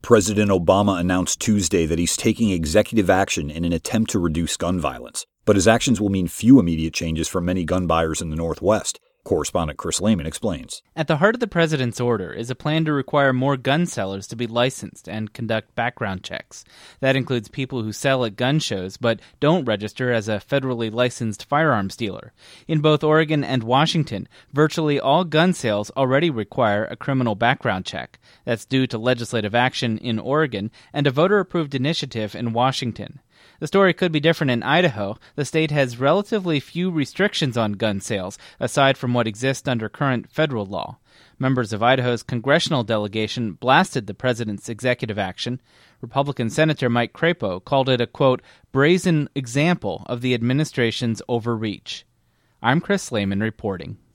President Obama announced Tuesday that he's taking executive action in an attempt to reduce gun violence. But his actions will mean few immediate changes for many gun buyers in the Northwest. Correspondent Chris Lehman explains. At the heart of the president's order is a plan to require more gun sellers to be licensed and conduct background checks. That includes people who sell at gun shows but don't register as a federally licensed firearms dealer. In both Oregon and Washington, virtually all gun sales already require a criminal background check. That's due to legislative action in Oregon and a voter-approved initiative in Washington. The story could be different in Idaho. The state has relatively few restrictions on gun sales, aside from what exists under current federal law. Members of Idaho's congressional delegation blasted the president's executive action. Republican Senator Mike Crapo called it a, quote, brazen example of the administration's overreach. I'm Chris Lehman reporting.